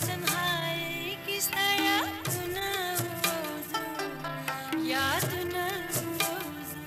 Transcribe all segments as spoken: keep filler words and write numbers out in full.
तन्हाई किस्ता याद ना रोज़ू याद ना रोज़ू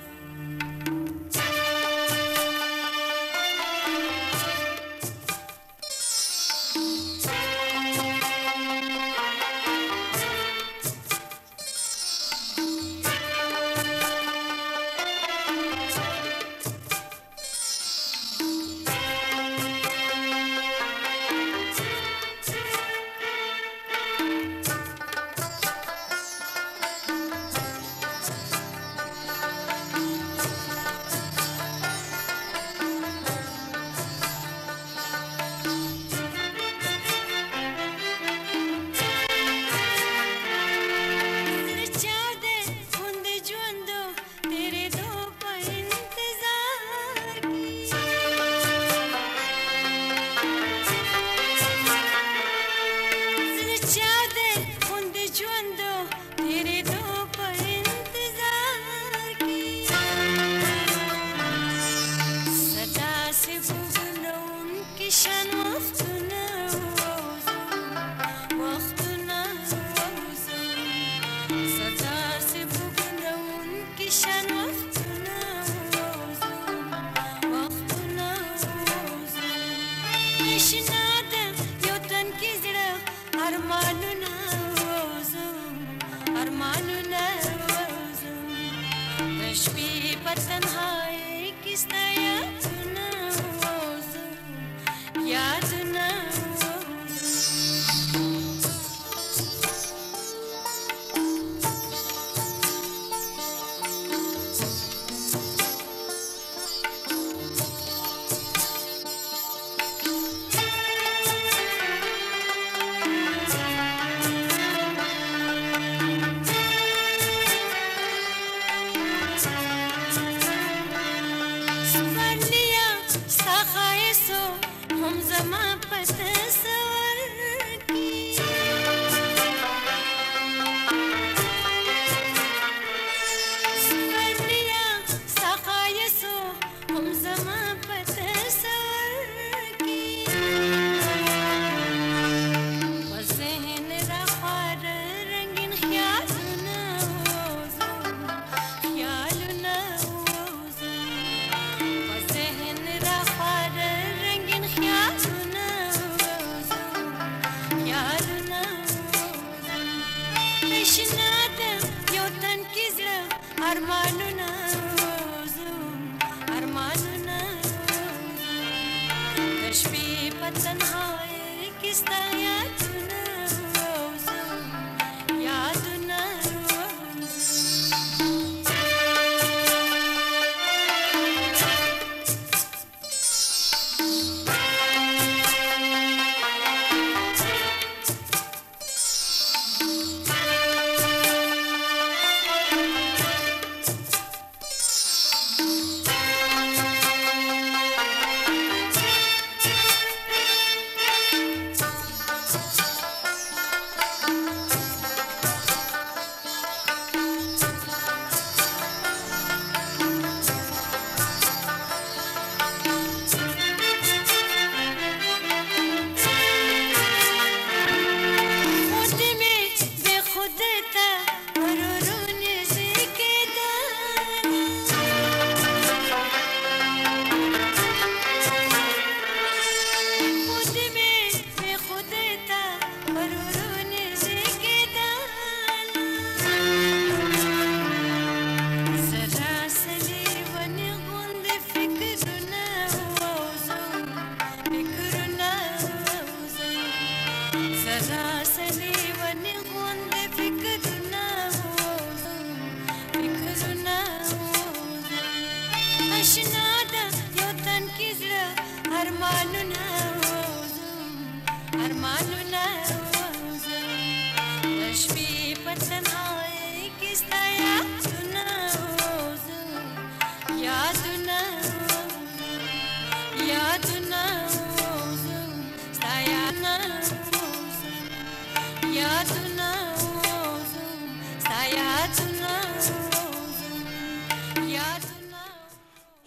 तन्हाई किस्ता याद ना रोज़ू याद ना हम जमा पतसवर की सुवर्णिया सखायसो हम जमा पतसवर की वज़हन रखार रंगीन ख्याल ना रोज़ू ख्याल ना रोज़ू वज़हन रखार रंगीन ख्याल ना रोज़ू ख्याल ना रोज़ू तशनादम यो तन की ज़रा अरमानु ना रोज़ू अरमानु ना रोज़ू तशबी पतन्हाई किस्ता याद ना रोज़ू याद ना रोज़ू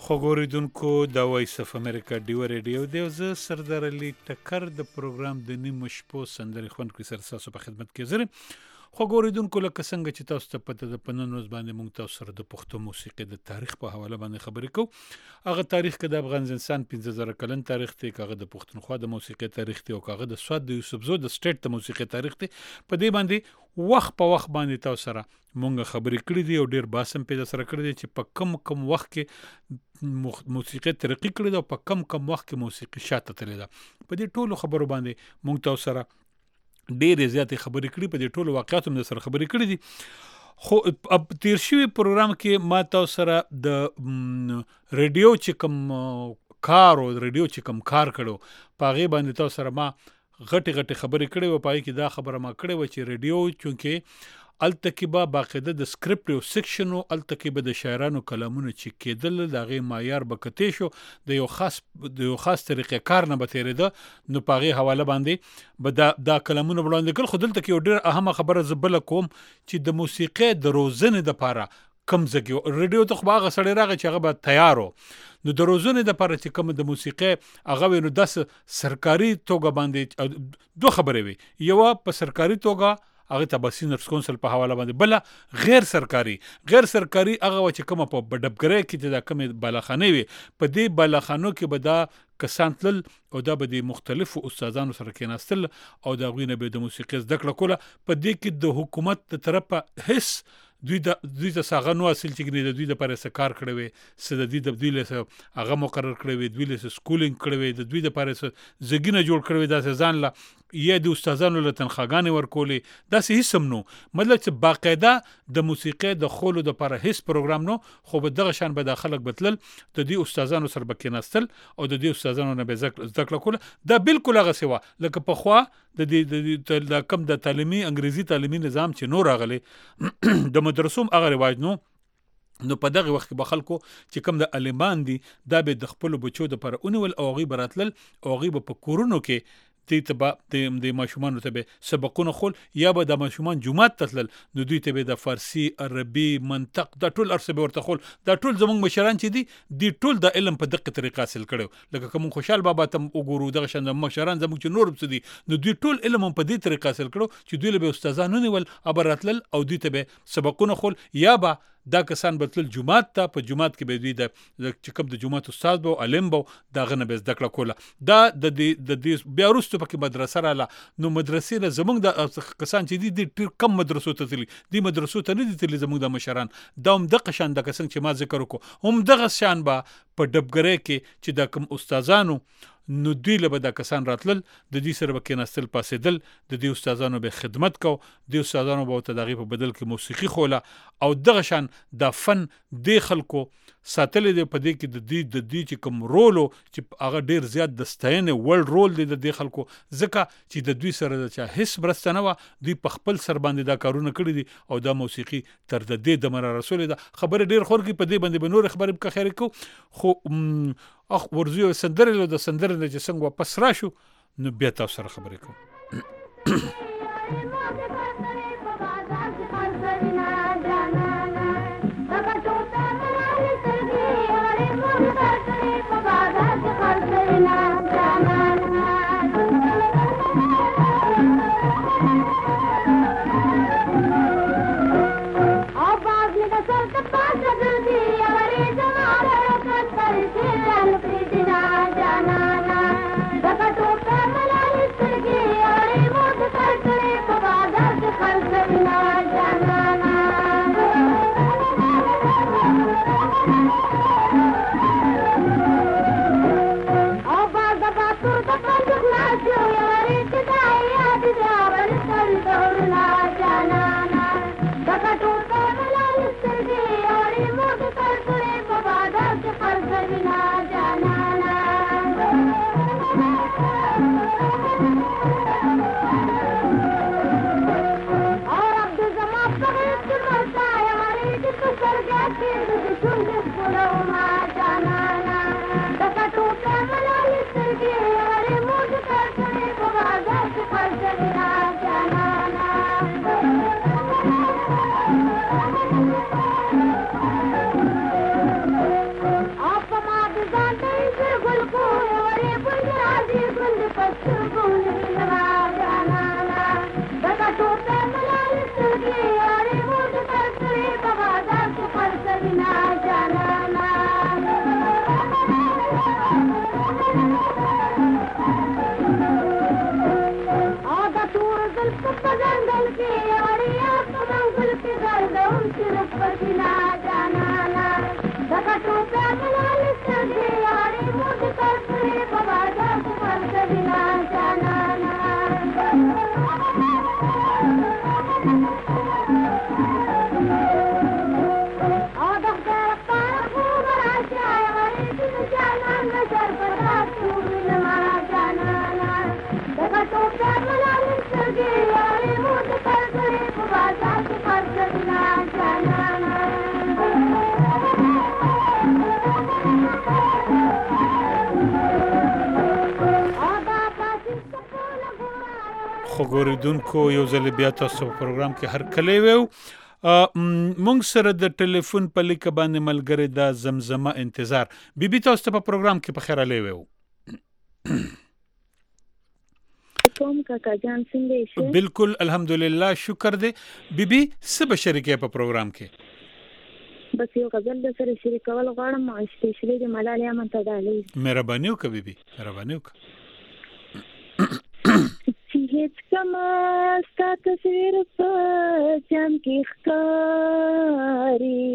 خوګوریدونکو د وایس اف امریکا ډیو ریډیو دی او زه سردار علي ټکر د پروګرام د نیمو شپو سندرې خوند کې سره تاسو په خدمت کې زه خوګوریدونکو لکه څنګه چې تاسو ته پته د پنن ورځ باندې موږ تاسو سره د پښتو موسیقي د تاریخ په حواله باندې خبرې کوو. هغه تاریخ کې د افغانستان پنځه زره کلن تاریخ دی، هغه د پښتونخوا د موسیقي تاریخ دی او هغه د سواد د یوسفزو د سټیټ د موسیقي تاریخ دی. په دې باندې وخت په وخت باندې تاسو سره مونږ خبرې کړې دي او ډیر باسم پیدا سره کړې دي چې په کم کم وخت کې موسیقي ترقی کړې ده او په کم کم وخت کې موسیقي شاته تللی ده. په دې ټولو خبرو باندې مونږ تاسو سره ډېرې زیاتې خبرې کړي، په دې ټولو واقعاتو هم سره خبرې کړې دي. خو اب تیر شوي پروګرام کې ما تاسو سره د ریډیو چې کوم کار او ریډیو چې کوم کار کړو په هغې باندې تاسو سره ما غټې غټې خبرې کړې وې. په هغې کې دا خبره ما کړې وه چې ریډیو چونکې هلته کې به باقاعده د سکرپټ یو سیکشن و، هلته کې به د شاعرانو کلامونه چې کېدل د هغې معیار به کتی شو، د یو خاص د یو خاص طریقې کار نه به تېرېده، نو په هغې حواله باندې به دا دا کلامونه وړاندې کړل. خو دلته کې یو ډېر اهمه خبره زه بله کوم چې د موسیقۍ د روزنې دپاره کم ځای ریډیو ته خو به هغه سړی راغی چې هغه به تیار و، نو د روزنې دپاره چې کوم د موسیقۍ هغه وی نو داسې سرکاري توګه باندې دوه خبرې وي، یوه په سرکاري توګه هغه ته به سینرز کونسل په حواله باندې، بله غیر سرکاري غیر سرکاري هغه وه چې کومه په ډبګرۍ کې چې دا کومې بالاخانې وي، په دې بالاخانو کې به دا کسان تلل او دا به د مختلفو استادانو سره کېناستل او د هغوی نه به د موسیقۍ زده کړه کوله. په دې کې د حکومت د طرفه هېڅ دوی د دوی ته څه هغه نو حاصل چې د دوی دپاره څه کار کړی وی، څه د دوی د دوی له څه هغه مقرر کړی وی، دوی له څه سکولینګ کړی وی، د دوی دپاره څه زګینه جوړ کړی وی داسې ځان له، یا د استادانو له تنخواګانې ورکولې، داسې هېڅ هم نو. مطلب چې باقاعده د موسیقۍ د خولو دپاره هېڅ پروګرام نو، خو به دغه شان به دا خلک به تلل د دې استادانو سره به کېناستل او د دې استادانو نه به زده کړه کوله. دا بالکل هغسې وه لکه پخوا د دې د کم د تعلیمي انګریزي تعلیمي نظام چې نو راغلی د مدرسو هم هغه رواج نو. نو په دغه وخت کې به خلکو چې کوم د عالمان دي دا به د خپلو بچو دپاره ونیول او هغوی به راتلل او هغوی به په کورونو کې دې ته به د ماشومانو ته به سبقونه خول، یا به د ماشومان جومات ته تلل نو دوی ته به د فارسي، عربي، منطق دا ټول هر څه به ورته خول. دا ټول زموږ مشران چې دي دوی ټول د علم په دقه طریقه حاصل کړی، لکه که مونږ خوشحال بابا ته وګورو دغه شان مشران زموږ چې نور څه دي نو دوی ټول علم هم په دې طریقه حاصل کړو چې دوی له به استادان ونیول او به راتلل او دوی ته به سبقونه خول، یا به دا کسان به تلل جومات ته، په جومات کې به دوی د چې کوم د جومات استاد به علم به د هغه نه به زده کړه کوله. دا د دې بیا وروسته پکې مدرسه راله، نو مدرسې نه زموږ د کسان چې دي دي ډېر کم مدرسو ته تللي، دې مدرسو ته نه دي تللي زموږ د مشران. دا هم دغه شان د کسان چې ما ذکر وکړو هم دغه شان به په ډبګرۍ کې چې دا کوم استادانو نو دوی له به دا کسان راتلل، د دوی سره به کېناستل، پاسېدل، د دې استادانو به خدمت کو، د استادانو به ورته د هغې په بدل کې موسیقي خوله او دغه شان دا فن دې خلکو ساتلی دی. په دې کې د دوی د دوی چې کوم رول چې هغه ډېر زیات د ستاینې وړ رول دی د دې خلکو، ځکه چې د دوی سره د چا هېڅ مرسته نه وه، دوی په خپل سر باندې دا کارونه کړي دي او دا موسیقي تر د دې دمه را رسولې ده. خبرې ډېر خور کړي، په دې باندې به نورې خبرې په خیر کوو، خو اخ ورځو یو سندرې له د سندرې نه چې څنګه واپس راشو نو بیا تاسو سره خبرې کوو. Up خو ګوریدونکو یو ځل بیا تاسو په پروګرام کې هر کله ویو مونږ سره د ټلیفون په لیک باندې ملګری دا زمزمه انتظار بیبي تاسو ته په پروګرام کې په خیر علی ویو کوم کاکا جان څنګه یې بالکل الحمدلله شکر دی بیبي څه به شریکه په پروګرام کې بس یو غزل د سره شریکول غواړم اسپیشلی د ملالۍ امن تدالي مهرباني وکړه بیبي مهرباني وکړه هیڅ کما ستا تصویر په جام کې ښکاري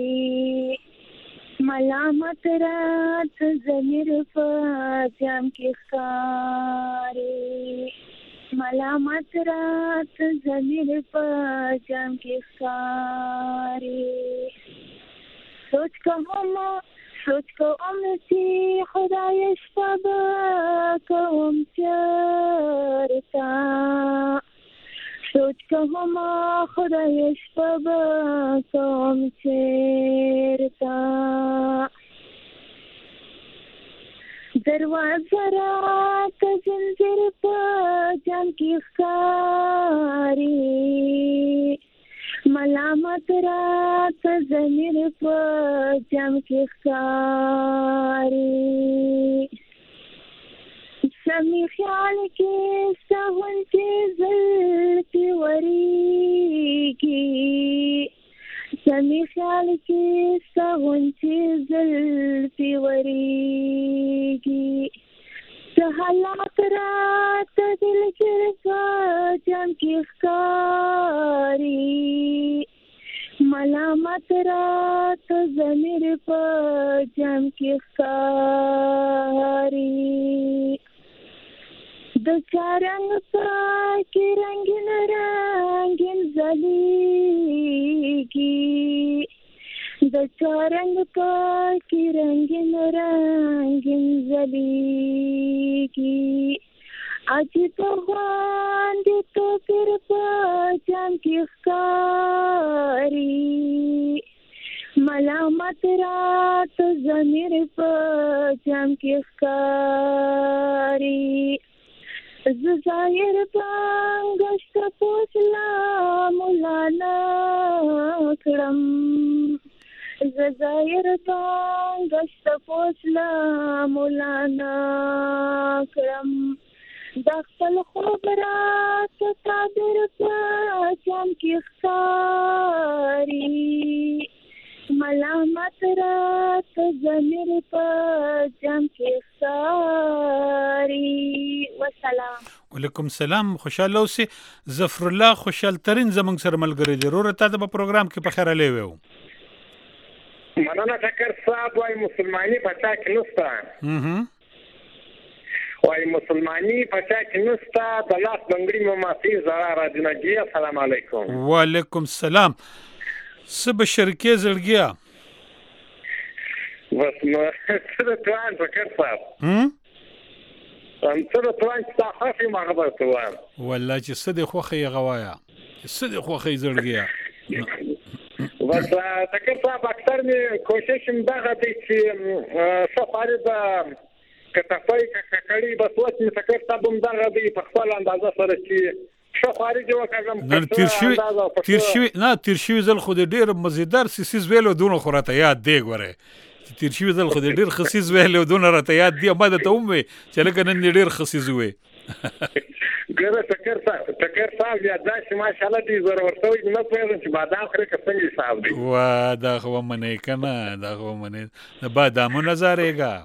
ملامت رات ضمیر په جام کې ښکاري ملامت رات ضمیر په جام کې ښکاري سوچ کوم سوچ کوم چې خدای شپه کوم چرتا سوچ کوم خدای شپه کوم چرتا دروازه رات زنجیر په جام کې ښکاري ملامت رات ضمیر په جام کې ښکاري سمی خیال کې سهون چې زلفې ورېږي سمی خیال کې سهون چې زلفې ورېږي څه حالات راته دل کې په جام کې ښکاري ملامت رات ضمیر په جام کې ښکاري د چا رنګ پاکې رنګین رنګین ځلیږي د چا رنګ پاکې رنګین رنګین ځلیږي عجیب غوندې توپیر په جام کې ښکاري ملامت رات ضمیر په جام کې ښکاري زه ظاهر بنګشت پوسلا مولانا کړم زه ظاهر بنګشت پوسلا مولانا کړم دا خپل خوب رات تعبیر په جام کې ښکاري ملامت رات ضمیر په جام کې ښکاري والسلام وعلیکم السلام خوشاله اوسې ظفر الله خوشحال ترین زمونږ سره ملګری دی وروره تا ته په پروګرام کې په خیر علی ویو مننه ټکر صاحب وای مسلمانی پچا کې نستا وای مسلمانی پچا کې نستا د لاس بنگړي مو ماسي زړه راځنګي السلام علیکم وعلیکم السلام سب شرکه زړګیا بس نو څه د توان ټکر صاحب هم ام څه د توان تاسو ما خبر توان والله چې څه د خوخه غوايا څه د خوخه زړګیا بس ټکر صاحب اکثر می کوشش مدغه دي چې سفاره د کتابای کړي بس وخت می ټکر صاحب مدغه دي په خپل اندازه سره چې شو خارج وکړم تیر شوی تیر شوی نه تیر شوی زل خو ډیر مزیدار سیسیز ویلو دونه خورته یاد دی غوره چې تیر شوي ځل خو دې ډېر خصیص ویلی او دونه راته یاد دي ما درته هم وې چې لکه نن دې ډېر خصیص وې ګوره ټکر صاحب ټکر صاحب یا داسې ماشاءالله دې زورور شوی نه پوهېږم چې بادام خورې که څنګه حساب دی وا دا خو ومنئ که نه دا خو ومنئ د بادامو نظارېږه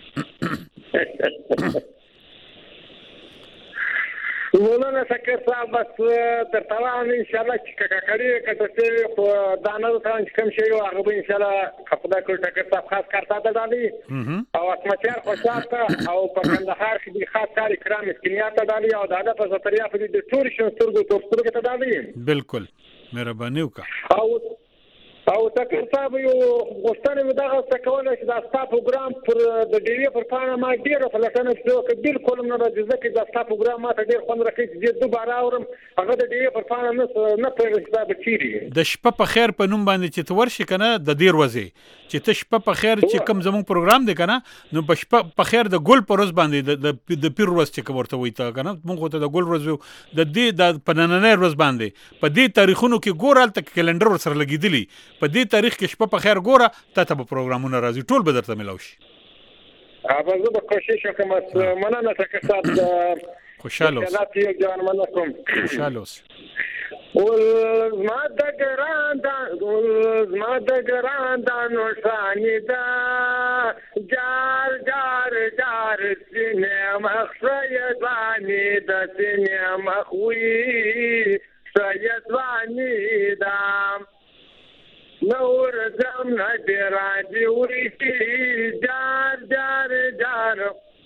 مولانا شکر صاحب بس درته وایم انشاءالله چې که ککړي که څه شوي خو دا نه درته وایم چې کوم شی وي هغه به انشاءالله که خدای کړي ټکر صاحب خاص کار تا ته ډالي او اسمتیار خوشحال ته او په کندهار کې دې خاص کار اکرام مسکینیا ته ډالي او د هغه په زطریا په دې د ټولو شنو سترګو تور سترګو ته ډالي بالکل مهرباني وکړه او او ټکر صاحب یو غوښتنه مې دغه څه کوله چې دا ستا پروګرام پر د ډیوې پر پاڼه ما ډېره پلټنه کړې وه که بالکل هم نه راځي ځکه دا ستا پروګرام ما ته ډېر خوند راکوي چې زه دوباره اورم هغه د ډیوې پر پاڼه نه نه پوهېږم چې دا به چیرې د شپه په خیر په نوم باندې چې ته ورشې که نه د دې ورځې چې ته شپه په خیر چې کوم زموږ پروګرام دی که نه نو په شپه په خیر د ګل په ورځ باندې د پیر ورځ چې که ورته وایي ته که نه مونږ خو ته د ګل ورځ ویو د دې د په نننۍ ورځ باندې په دې تاریخونو کې ګوره هلته کلنډر ورسره لګېدلي په دې تاریخ کې شپه په خیر ګوره تا ته به پروګرامونه راځي ټول به درته میلاو شي به زه به کوشش وکړم مننه ټکر صاحب خوشحاله اوسه جانمنه کوم خوشحاله اوسه زما د ګران زما د ګران دا نوشانې ده جار جار جار سینې مخ سیدوانې ده سینې مخ وي سیدوانې ده نور زم نه ډېر دې وریښي جار جار جار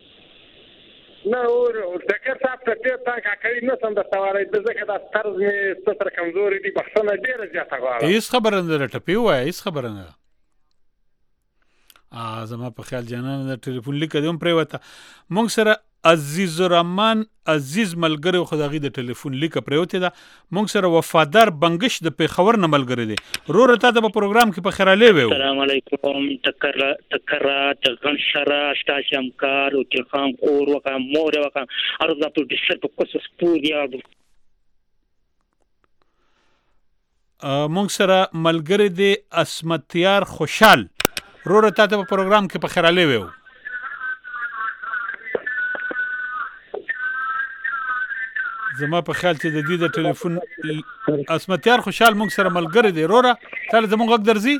نور ټکر صاحب ته ډېر تا کاکړي نه سم درته وایي ځکه دا طرز مې څه سره کمزوري دي بخښنه ډېره زیاته غواړم هېڅ خبره نه ده ټپې ووایه هېڅ خبره نه ده زما په خیال جانانه د ټلیفون لیکه دې هم پرېوته موږ سره عزیز الرحمن عزیز ملګری خو د هغې د ټلیفون لیکه پرېوتې ده موږ سره وفادار بنګش د پېښور نه ملګری دی وروره تا ته په پروګرام کې په خیرالی وی السلام علیکم تکرات غنشره شتاشمکار او تلخام اور وکم مور وکم ارزا په دسر په کوسس پوریا موږ سره ملګری دی اسمتیار خوشحال وروره تا ته په پروګرام کې په خیرالی وی زما په خیال چې د دې د ټلیفون اسمتیار خوشحال موږ سره ملګری دی وروره تا له زموږ غږ درځي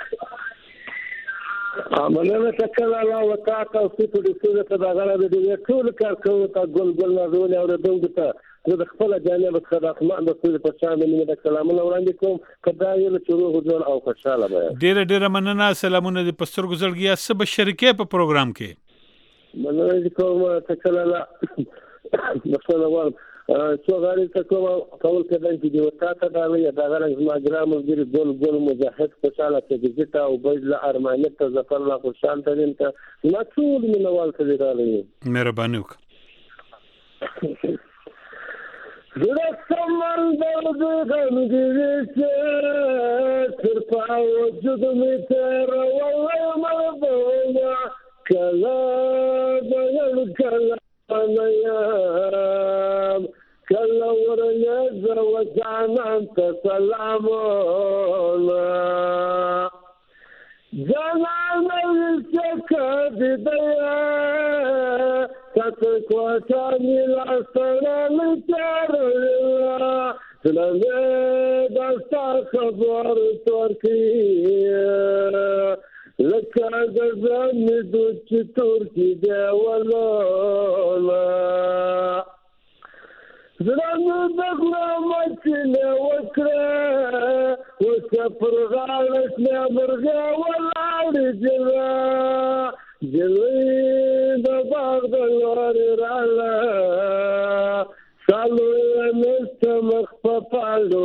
مننه ټکر الله وتا تاسو په دې څه ته دا غره د دې ټول کار کوو تا ګل ګل نازول او د دوی ته د خپل جانب خدمت د ټول په شان د سلامونه وړاندې کوم کدا یو چورو حضور او خوشاله به ډیره ډیره مننه سلامونه د پستر گزړګیا سب شریکې په پروګرام کې مننه کوم ټکر الله مثلا وال څو غاړي ته کوم کول کېدای چې د وتا ته دا وي دا غره زما ګرام ګر ګل ګل مجاهد خوشاله ته دې او بجل ارمانه ته ظفر الله خوشاله ته انت ما ټول منوال ته راغلی مهرباني وکړه زړه سمندر دې غمګي چې تر پاو وجود می تر والله مربونا کلا بل کلا نيام كلا ورنزر وجعنا انت سلامنا جنانا السكة بدايا تترك وتاني الأسرى لتارلا سلامي دستا خبر تركيا لك هذا زمي دوتش تركي دا ولا زرانو دقنا ماتنا وكرا وسفر غالتنا مرغا ولا رجلا جلوين بغض الور رالا سالو نستمخ ففعلو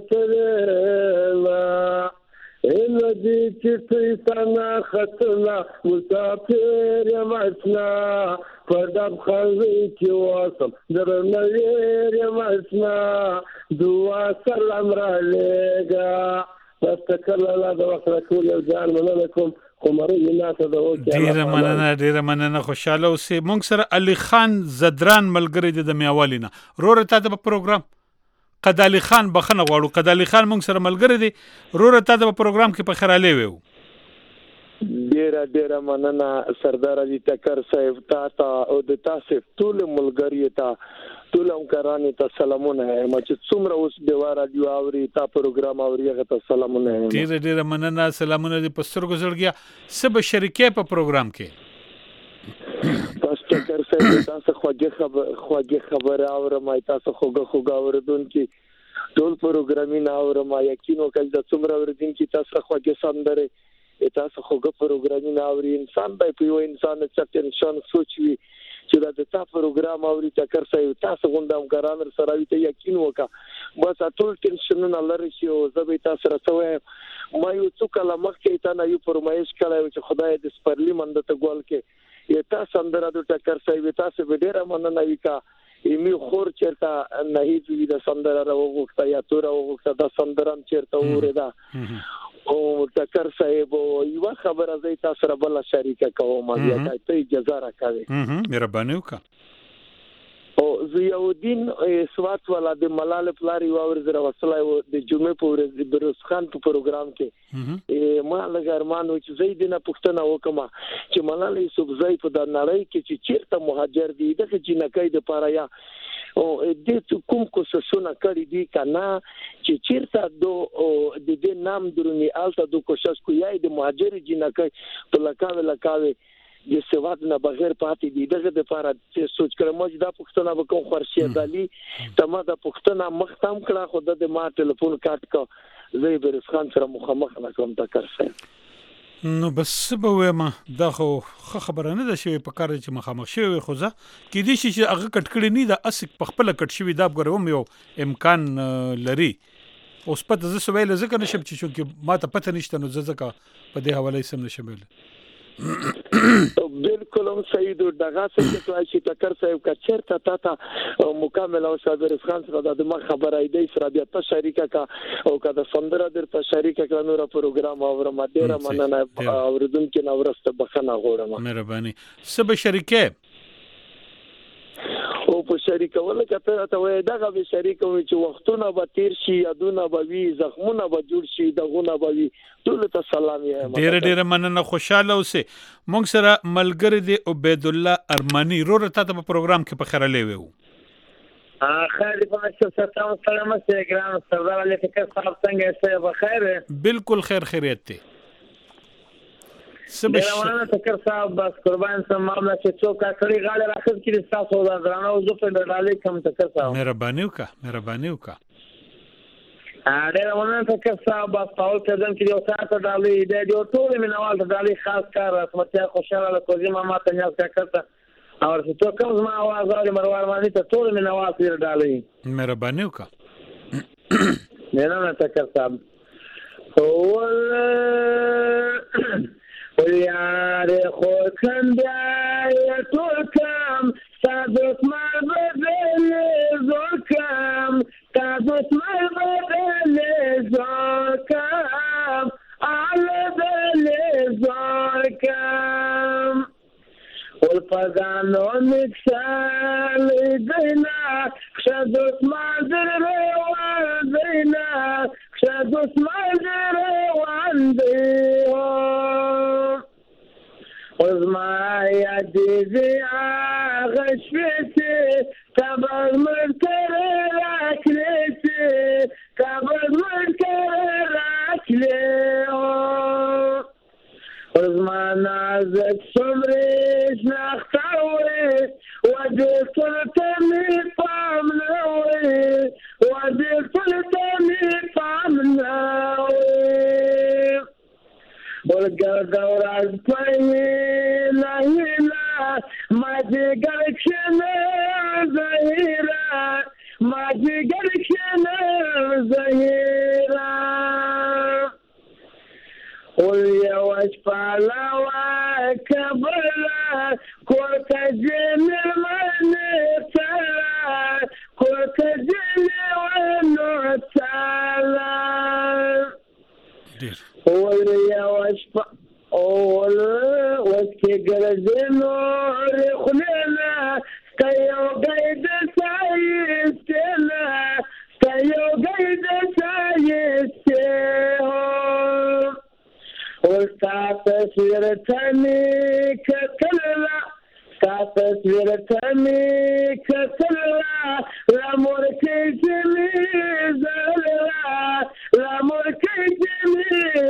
فترلا إلا دي تسيطنا خطنا مسافر يا معسنا فردب خليكي واصل درنا يا معسنا دوا سلام راليقا بس تكلا لا دوخ لكول يوجان منانكم خمري الناس دوكي ډیره مننه ډیره مننه خوشاله اوسې موږ سره علي خان زدران ملګری دی د میاوالینا وروره تا ته په پروګرام قدالي خان بخنه غواړو قدالي خان موږ سره ملګری دی وروره تا ته په پروګرام کې په خیرالی ویو ډیر ډیر مننه سردار علي ټکر صاحب تاسو او د تاسو ټول ملګری ته ټول همکارانو ته سلامونه وایم چې څومره اوس د واره دی اوري تا پروګرام اوري هغه ته سلامونه وایم ډیر ډیر مننه سلامونه دي پستر گزړګیا سب شریکې په پروګرام کې تاسو ټکر صاحب تاسو خوږه خبر خوږه خبر اورم تاسو خوږه خوږه اوردونکو ټول پروګرامینه اورم یقین وکړ د څومره اوردونکو تاسو خوږه سندره تاسو خوږه پروګرامینه اوري انسان به په انسان چې انسان سوچي چې دا د تاسو پروګرام اوري ټکر صاحب تاسو غونډه همکارانو سره وي ته یقین وکړه بس ټول ټینشنونه لري چې زه به تاسو راځم ما یو څو کله مخکې ته نه یو فرمایش کړی چې خدای دې سپرلی مند ته ګول کې یا تاسو اندر د ټکر صاحب تاسو به ډیر مننه وکا ایمی خور چرته نه هیڅ د سندره راوغوښته یا تور راوغوښته د سندرم چرته وره دا او ټکر صاحب یو خبره زه تاسو سره بل شریکه کوم یا ته اجازه راکوي مهرباني وکړه او زیاودین سوات والا د ملال پلاری واور زره وصله د جمعې په ورځ د بروس خان په پروګرام کې ما لګرمان و چې زیدنه پښتنه وکما چې ملال یوسفزای په د نړۍ کې چې چیرته مهاجر دي د جنکۍ د پاره او د کوم کوششونه کړی دي کنه چې چیرته دو د دې نام درونی الته د کوشش کوي د مهاجر جنکۍ په لکاوه لکاوه د سواد نه بغیر پاتې دي دغه د لپاره چې سوچ کړم چې دا پښتنه وکم خورشید علي تمه د پښتنه مختم کړه خو د ما ټلیفون کاټ کو زه بروس خان سره مخامخ نکوم ټکر صاحب نو بس به وایم دا خو خبره نه ده شوی په کار چې مخامخ شوی خو ځه کې دي چې هغه کټ کړی نه د اسک په خپل کټ شوی دا ګورم یو امکان لري اوس پته زه سویل ځکه نشم چې چې ما ته پته نشته نو ځکه په دې حواله سم نشم ویل بالکل هم صحیح دغه څه چې ټکر صاحب کا چیرته تا ته مکمل او صابر خان سره د ما خبره ایدي سره بیا ته شریکه کا او کدا سندره در ته شریکه کا نور پروګرام اور ما ډیره مننه اوردونکو نو ورسته بخنه غوړم مهرباني سب شریکه او په شریکه ولا کته ته وای دغه به شریکه وي چې وختونه به تیر شي یادونه به وي زخمونه به جوړ شي دغونه به وي ټول ته سلام یم ډیر ډیر مننه خوشاله اوسه مونږ سره ملګری دی عبید الله ارمانی رو رته په پروګرام کې په خره لیوي ا خیر په مشه ستاسو سلامت ګرام سردار علي ټکر صاحب څنګه یې په خیر بالکل خیر خیریت دی سبا ورانه ټکر صاحب بس قربان سم معاملہ چې څوک کړي غاړه راخذ کړي تاسو دا درانه او زه په ډالې کوم ټکر صاحب مهرباني وکړه مهرباني وکړه ا ډېر ورانه ټکر صاحب بس پاول کېدم چې یو ساعت ډالې دې یو ټول مینوال ډالې خاص کار رسمتیا خوشاله کوزي ما ته نیاز کړه او چې تو کوم ما आवाज اوري مروان باندې ته ټول مینوال دې ډالې مهرباني وکړه نه نه ټکر صاحب او ولیار خود کن بیای تو کم تازوت مر بدل زور کم تازوت مر بدل زور کم آل بدل زور کم والفضانو مکسال دینا خشدوت مادر روان دینا خشدوت مادر روان دینا وزما یادی آغشویتی کبر مرکر راکلیتی کبر مرکر راکلی وزما نازک سمریش نختاوی ودی سلطمی پامنوی ودی سلطمی پامنوی ولګر دورز پای لا هلا ما دې ګرځنه زهيرا ما دې ګرځنه زهيرا ول یوش پالا کبلا کوټ جنل منه تلا کوټ جنل ونو تلا اول یوش پا اول وکی گرزنو رخلینا ستایو گید سایستینا ستایو گید سایستی وستاتس تمي كتلا تصوير تمي كتلا الأمور كجمي زللا الأمور كجمي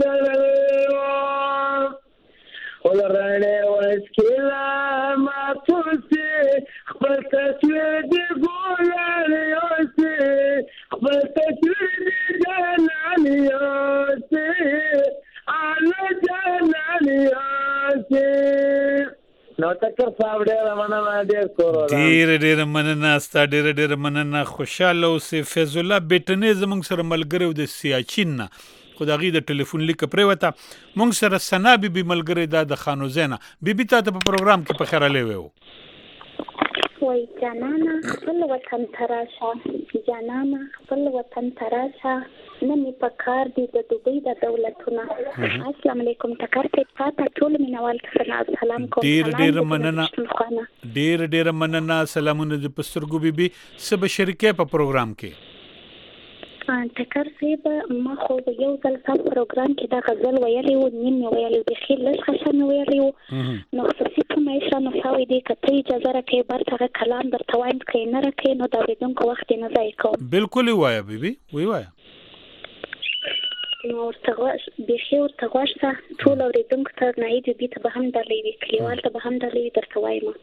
زللا والراني واسكيلا ما توسي خبر تصوير دي قولاني يوسي خبر تصوير دي جاناني يوسي على جاناني يوسي نو تکر صاحب ډېر مننه ډېر کورو ډېر ډېر مننه ستا ډېر ډېر مننه خوشاله اوسې فیض الله بیټنې زموږ سره ملګری و د سیاچین نه خو د هغې د ټلیفون لیکه پرېوته موږ سره ثنا بیبي ملګری دا د خانوزۍ نه بیبي تا ته په پروګرام کې په خیرالی وی و وای جانانه خپل وطن ته راشه جانانه خپل وطن ته راشه نه مې په کار دي د دوبۍ د دولتونه السلام علیکم ټکر صاحب تا ته ټول مینوال ته سلام کوم ډېر ډېر مننه ډېر ډېر مننه سلامونه د په سترګو بیبي څه به شریکې په پروګرام کې ټکر صاحب ما خو یو ځل سم پروګرام کې دا غزل ویلی و نیم مې ویلی و بیخي لږ ښه مې ویلی و نو خصوصي فرمایش رانه شوی دی که ته اجازه راکوې برته هغه کلام درته وایم که یې نه راکوې نو د اورېدونکو وخت یې نه ضایع کوم بلکل یې وایه بیبي وی وایه نو ورته بیخي ورته غوږ شه ټول اورېدونکو ته نایي بیبي ته به هم ډالۍ وي کلیوال ته به هم ډالۍ وي درته وایم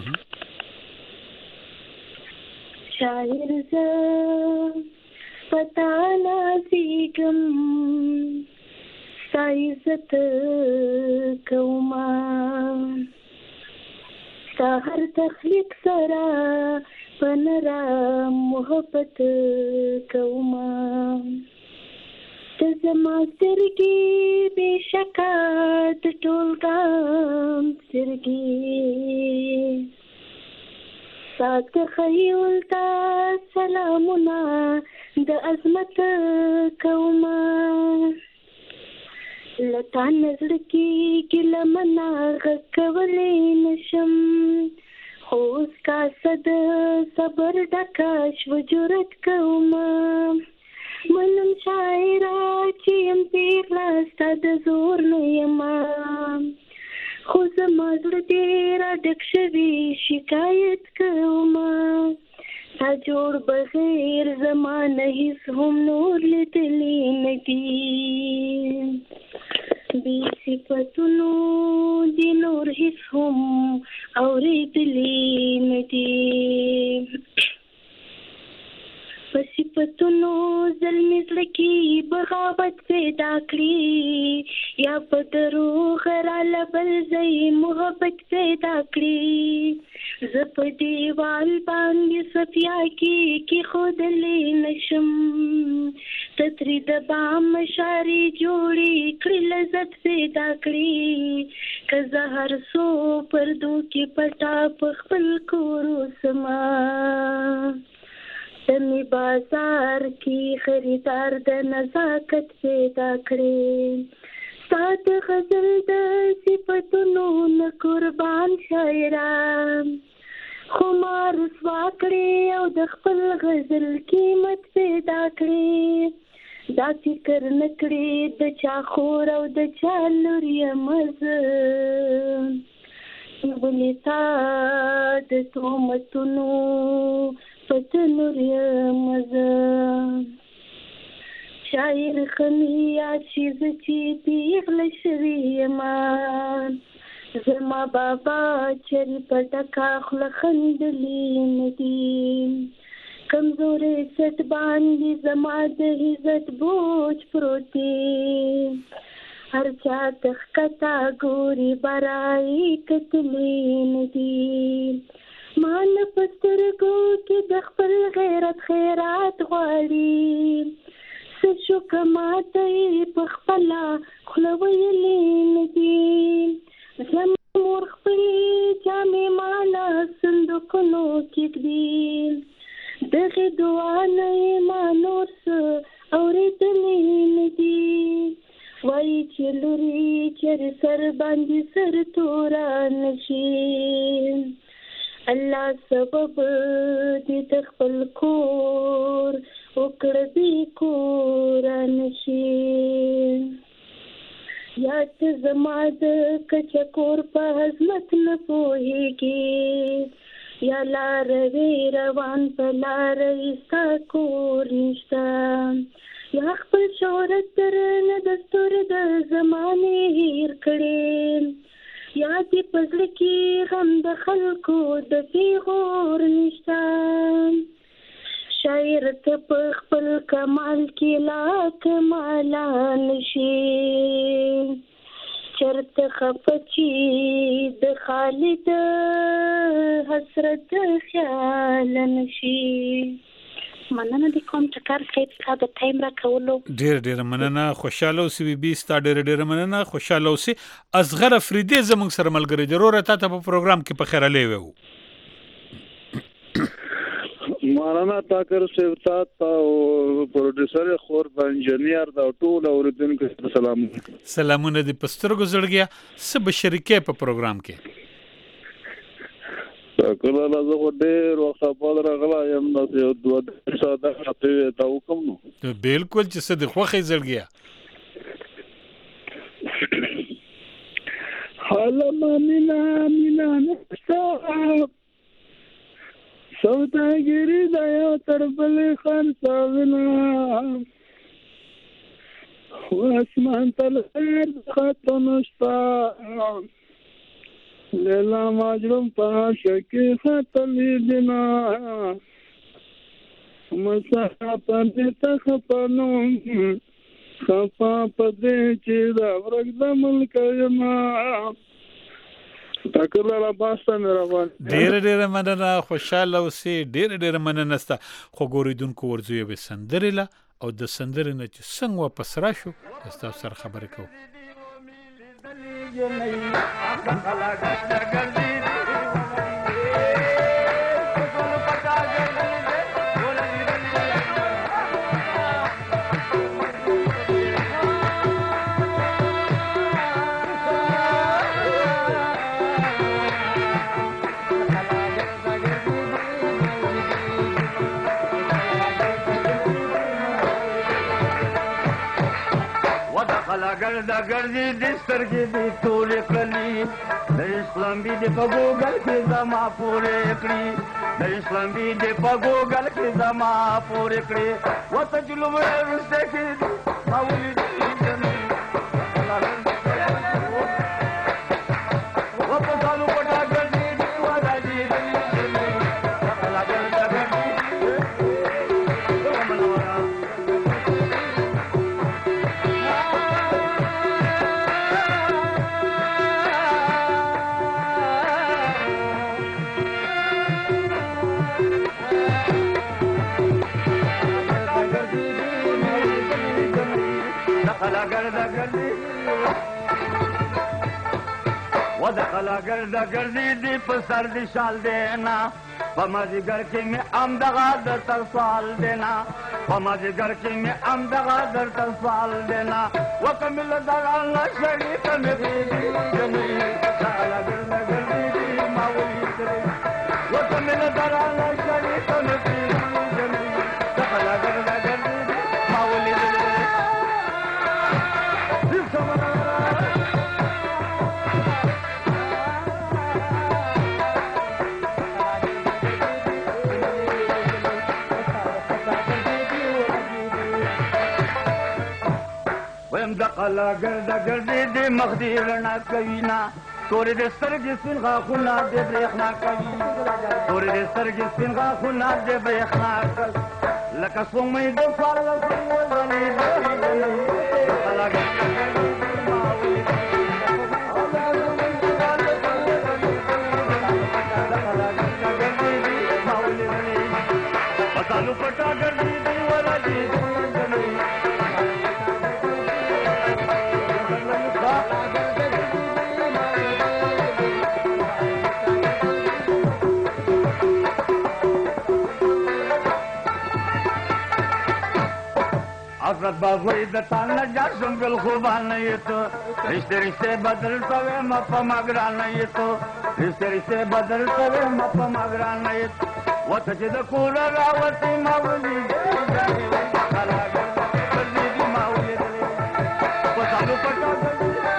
شاعر زه پتا نازیګم ستا عزت کوما ستا هر تخلیق سره پنرا محبت کوما ته زما سترګې بېشکه د ټول ګام سترګې سات خیول تا سلامونه د عظمت کوما لتا نظر کی ګله منا غږ کولی نشم خو اوس کا صد صبر ډکه شوه جرأت کوما منم شاعره چې یم پیغله ستا د زور نه یمه خو زما زړه ډېره ډک شوي شکایت کومه تا جوړ بغیر زما نه هیڅ هم نور لیدلی نه دي بې صفتونو دي نور هیڅ هم اورېدلی نه دي په صفتونو زلمې زړه کې بغاوت پیدا کړي یا په دروغ راله بل ځای محبت پیدا کړي زه په دیوال باندې صفیا کې کېښودلی نشم ته ترې د بام شارې جوړې کړي لذت پیدا کړي که زه هر څو پردو کې پټه په خپل کور اوسمه تمی بازار کی خریدار د نزاکت پیدا کړي سات غزل د صفتونو نه قربان شاعران خمار رسوا کړي او د خپل غزل قیمت پیدا کړي دا فکر نه کړي د چا خور او د چا لور یم زه ولې تا د تهمتونو پتنور یم زه شاعر خمیا چیز چې پیغله شوي یما زما بابا چرې په ډکه خوله خندلي نه دي کمزورې سټ باندې زما د عزت بوج پروت دی هر چا ته ښکته ګوري برایي کتلي نه دي ما نه په سترګو کې د خپل غیرت خیرات غواړي څه شو که ماته یې په خپله خوله ویلې نه دي زما مور خپلې جامې ماله صندوقونو کېږدي دغې دعا نه یې ما نور څه اورېدلی نه دي وایي چې لورې چېرې سر باندې سر توره نه شي الله سبب دې د خپل کور وکړه بې کوره نه شي یا ته زما د کچکور په عظمت نه پوهېږې یا لاروې روان په لاره ستا کور نشته یا خپل شهرت درنه د ستوري د زمانې هېر کړې یا دې په زړه کې غم د خلکو د پیغور نشته شاعر ته په خپل کمال کې لا کمالا نشي چرته خفه چې د خالد حسرت خیال نشي. مننه د کوم ټکر کې کا د ټایم را کولو ډیر ډیر مننه خوشاله اوسې بي بي ستا ډیر ډیر مننه خوشاله اوسې اصغر افریدي زموږ سره ملګری ضرور ته په پروګرام کې په خیر لې وو مولانا تاکر سیوتا او پروډوسر خور په انجنیر دا ټول اوریدونکو سلام سلامونه د پسترګو زړګیا سب شریکه په پروګرام کې کله لازم ډېر وخت په راغلا یم نو یو دوه ساده راته تا وکم نو بالکل چې څه د خوخه زړګیا حالا مینا مینا نستا سوداګری دا یو تر بلې خان ساونا واسمان تل خیر خطو نشتا لیلا مجرم پاشکی خطلی دینا مسا پندیتا خپانم خپا پدی چی دا ورک دا ملک یما تاکرلا باستا میرا وان ډیر ډیر مننه خوشاله اوسې ډیر ډیر مننه ستا خو ګوریدونکو ورځو به سندرله او د سندرې نه چې څنګه واپس راشو تاسو سره خبرې کوو ګردا ګرځي د سترګې د ټولې کړلې د اسلام بي د پګوګل کې زما پورې کړې د اسلام بي د پګوګل کې زما پورې کړې وته جلوه ورسته کې ماولي دې ودخلا گرد گردی دی پسر دی شال دینا پمازگر کی میں ام دغا در تر سوال دینا پمازگر کی میں ام دغا در تر سوال دینا وکمل دران شریف میں بیدی جمی دخلا گرد گردی دی ماولی کری وکمل دران شریف میں بیدی جمی دخلا گرد گردی دی ماولی کری دقلا گرد گردی دی مخدی رنا کوینا توری دی سرگی سپین غاخونا دی بریخنا کوی توری دی سرگی سپین غاخونا دی بریخنا کوی لکه سومی دی فال سنگ وزنی دی دقلا گرد گردی ماوی دقلا گرد گردی ماوی پتالو پٹا گردی دی ولا دی حضرت باغوی د تان جاسم بل خوبان یتو رشتے رشتے بدل سوے مپ مگران یتو رشتے رشتے بدل سوے مپ مگران یتو وت چې د کور راوتی ماولی دی کلا ګر دی ماولی دی په تاسو پټا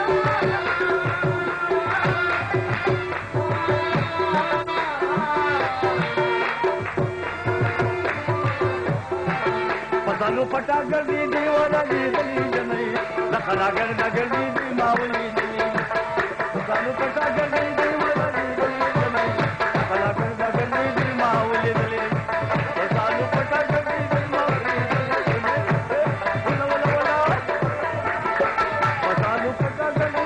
پټا ګرځي دی ورځي دلی جنې لخلا ګرځ ګرځي دی ماولي دلی سالو پټا ګرځي دی ورځي دلی جنې لخلا ګرځ ګرځي دی ماولي دلی سالو پټا ګرځي دی ماولي دلی ولا ولا ولا سالو پټا ګرځي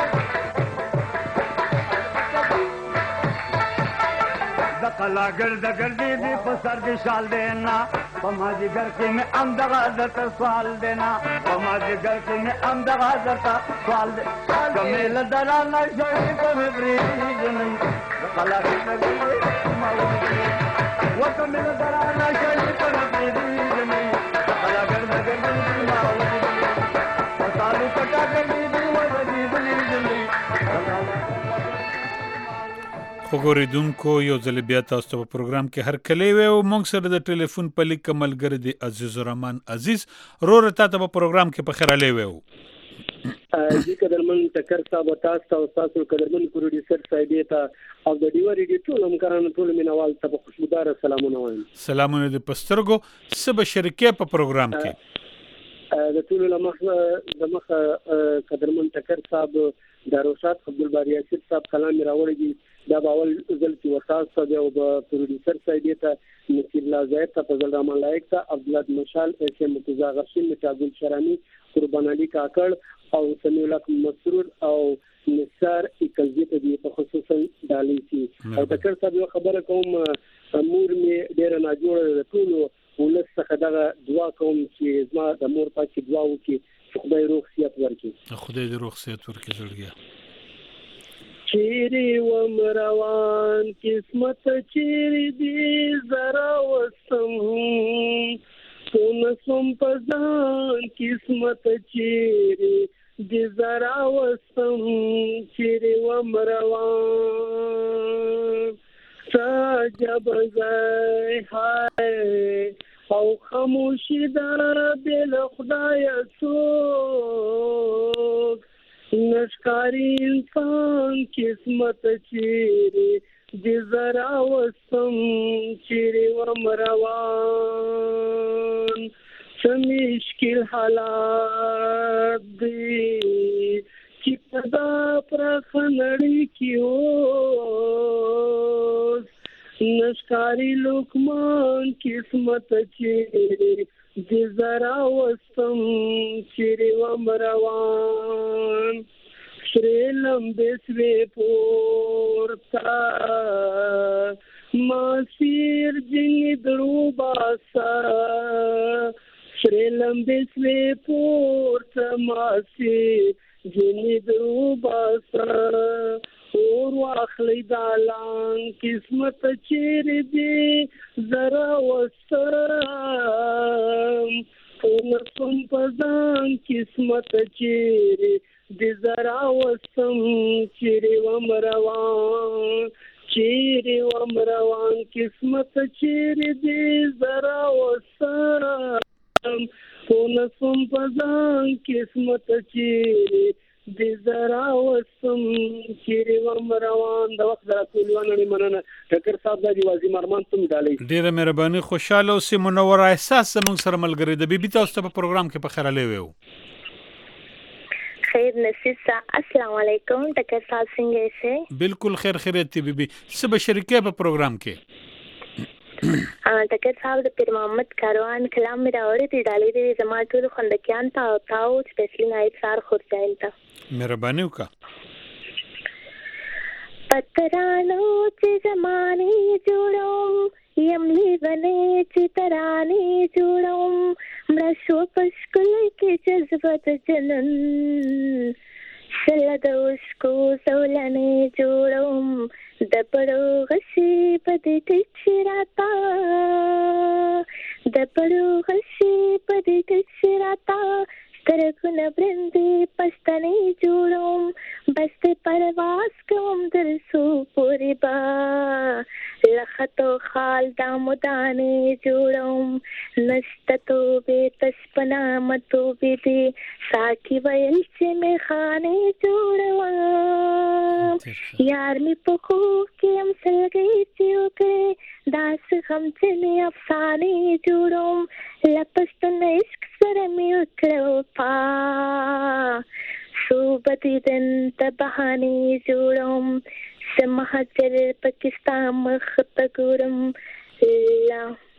دخلا ګرځ ګرځي دی په سر دې شال دینا پماجی گھر کے میں امدغا درتا سوال دینا پماجی گھر کے میں امدغا درتا سوال دینا کمیل دلانا شوئی پمی بریدی جنی دخلا کی نگی مولی جنی وہ کمیل دلانا شوئی پمی بریدی جنی دخلا کر نگی مولی جنی وصالو کٹا کر دیدی وزدی دلی جنی وګوریدونکو یو ځل بیا تاسو ته په پروګرام کې هر کلی وي او موږ سره د ټلیفون په لیک ملګری دی عزیز الرحمن عزیز رور ته په پروګرام کې په خیراله وي جی قدرمن ټکر صاحب تاسو او تاسو قدرمن پروډوسر صاحب ته او د ډیو ریډیو ټول همکارانو ټول مینوال ته په خوشبودار سلامونه وایم سلامونه د پسترګو سب شریکه په پروګرام کې د ټول لمخ د مخ قدرمن ټکر صاحب د روشات عبدالباری اسد صاحب کلام راوړی دی دا باول ځل چې وساس صاحب او د پروډوسر صاحب ته نصیر الله زاهد ته فضل رحمان لایق ته عبدالله مشال اس ام مرتضی غشین متعبد شرانی قربان علي کاکړ او سمیع الله مسرور او نثار اکلزی ته دی خصوصا دالی سي او ټکر صاحب یو خبره کوم امور می ډیر نه جوړ ټول ولس څخه دا دعا کوم چې زما د مور پاتې دعا وکړي خدای روغ صحت ورکړي خدای دې روغ صحت ورکړي زړګیا چیرې ومروان قسمت چیرې دی زرا وسم سونسم پزان قسمت چیرې دی زرا وسم چیرې ومروان سجب زای هاي او خاموشی دا بل خدای سوک نشکاری انسان قسمت چیری دی زرا وسم چیری ومروان سمیشکل حالات دی چی پدا پرخنڑی کیوز نشکاری لکمان قسمت چیری دی زرا وستم چیری ومروان شریلم بسوی پورتا ماسیر جنی درو باسا شریلم بسوی پورتا ماسیر جنی درو باسا اور واخلی دالان قسمت چیر دی زرا وستم پونسم پزان قسمت چیر دی زرا وستم چیر ومروان چیر ومروان قسمت چیر دی زرا وستم پونسم پزان قسمت چیر دی زرا وسم چیرې ومروان د وخت راټولونه مننه ټکر صاحب د وازی مرمان تم ډالۍ ډیره مهرباني خوشاله او سي منور احساس موږ سره ملګری د بیبي تاسو په پروګرام کې په خیراله ویو خیر نصیب صاحب السلام علیکم ټکر صاحب څنګه یې بالکل خیر خیریت دی بیبي سب شریکه په پروګرام کې ټکر صاحب د پیر محمد کاروان کلام مې راوړی دی ډالۍ دی زما ټول خندکیان ته او تاو سپیشلی نایټ سار خورځایل ته مهرباني وکړه پترانو چې زمانه جوړوم یم لیونه چې ترانه جوړوم مړه شو پښکل کې جذبت جنن سله د اوسکو سولنې جوړوم د پړو غشي په دې ټچ راتا د پړو غشي په دې ټچ راتا سترګونه برندې پښتنې جوړوم بس پرواز کوم درسو پورې با لخته خال دامدانې جوړوم نشته تو به تشپنا متو به دې ساکي ویل چې مې خانه جوړوم یار می په خو کې هم سلګي چې وکړې داس هم چې مې افسانې جوړوم لپستن عشق مې وکړه پا صوبت دن ته بهانې جوړم سمهجر پاکستان مخ ته ګورم لا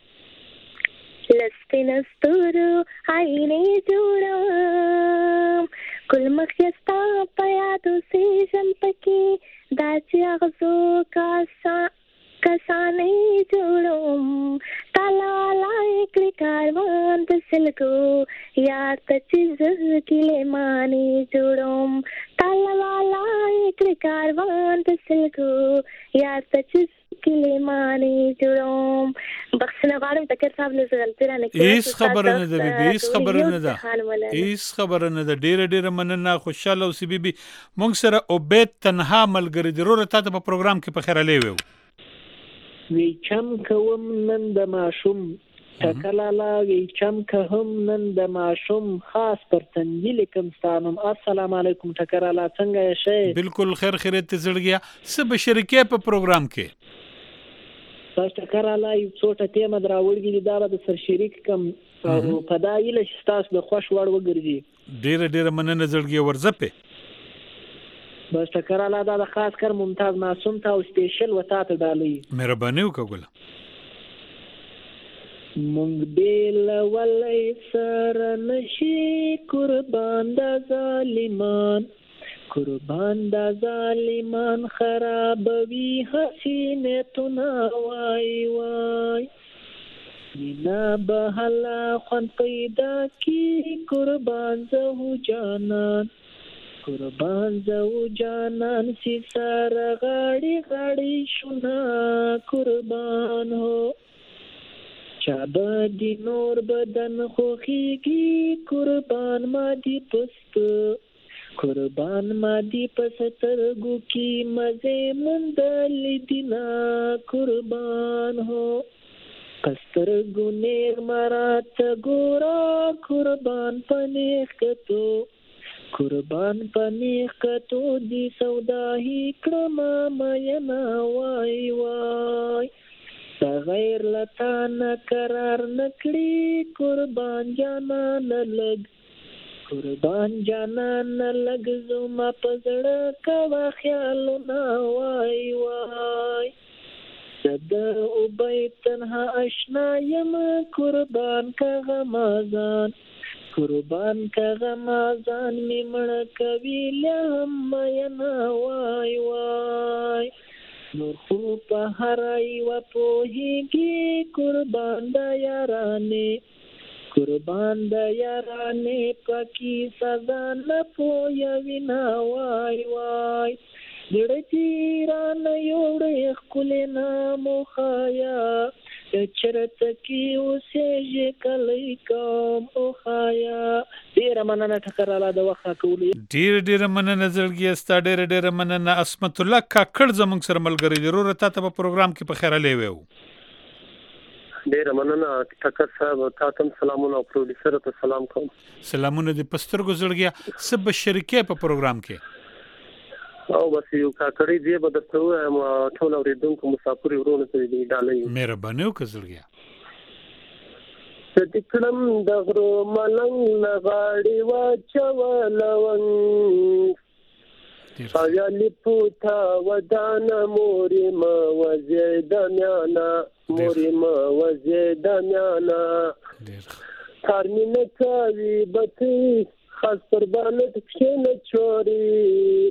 لسپین ستورو آینې جوړم ګل مخې ستا په یادو سیژم پکې دا چې اغزو کاسا کسانې جوړم تالا لایکړي کاروان د سلګو یار ته چې زه ګیلمانې جوړم تالا لایکړي کاروان د سلګو یار ته چې ګیلمانې جوړم بخښنه غواړم تکر صاحب له غلطي رانه کړې هیڅ خبره نه ده بیبي هیڅ خبره نه ده هیڅ خبره نه ده ډیره ډیره مننه خوشاله اوسې بیبي مونږ سره عبید تنها ملګری دی وروره تا ته په پروګرام کې په خیر علی وی چم کوم نن د ماشوم تکلالا وی چم کوم نن د ماشوم خاص پر تندی لیکم ستانم السلام علیکم تکرالا څنګه یې بالکل خیر خیریت زړګیا سب شریکه په پروګرام کې تاسو تکرالا یو څوټه تیمه دراوړګي دا د سر شریک کم او پدایله تاسو د خوش وړ وګرځي ډیره ډیره مننه زړګیا ورزپه بس تکرالا دا د خاص کر ممتاز معصوم ته او سپیشل وتا ته دالي مهرباني وکړه مونږ بیل ولې سره نشي قربان د ظالمان قربان د ظالمان خرابوي حسینه تنا وای وای مینا بهلا خون پیدا کی قربان زو جانان قربان زو جانان سی سر غاړي غاړي شونا قربان هو چابه دی نور بدن خوخیږي قربان ما دی پست قربان ما دی پسترګو کی مزه مندل دینا قربان هو پسترګو نیر مرات ګورا قربان پنیخ کتو قربان پنیخ کتو دی سوداهی کرما مینا وای وای غیر لتان قرار نکړي قربان جانا نلګ قربان جانا نلګ زما پزړه کا خیالونه وای وای صد او بیت تنها آشنا یم قربان کا غمازان قربان کا غمازان میمړ کوي لهم مینا وای وای نور خو په هرای و پوهیږي قربان د یارانه قربان د یارانه پکی سزا نه پوي وینا وای وای دړ تیران یوړ خلنا مخایا چرته کی اوسه کلی کوم او خایا ډیر مننه ټکراله د وخت کولې ډیر ډیر مننه زړګي ستا ډیر ډیر مننه اسمت الله کاکړ زموږ سره ملګری ضرور تا ته په پروګرام کې په خیر علي وو ډیر مننه ټکر صاحب تاسو سلامونه او پروډوسر ته سلام کوم سلامونه د پسترګو زړګي سب شریکه په پروګرام کې او بس یو کاکړی دی به درته وایم ټول اوریدونکو مسافر ورونه ته دی ډالۍ مهرباني وکړه زړګیا ستکړم د غرو ملنګ لغاړي واچولون خیالي پوتا ودانا موري ما وزید میانا موري ما وزید میانا کارمینه کوي بتی خاص قربانت کښینه چوري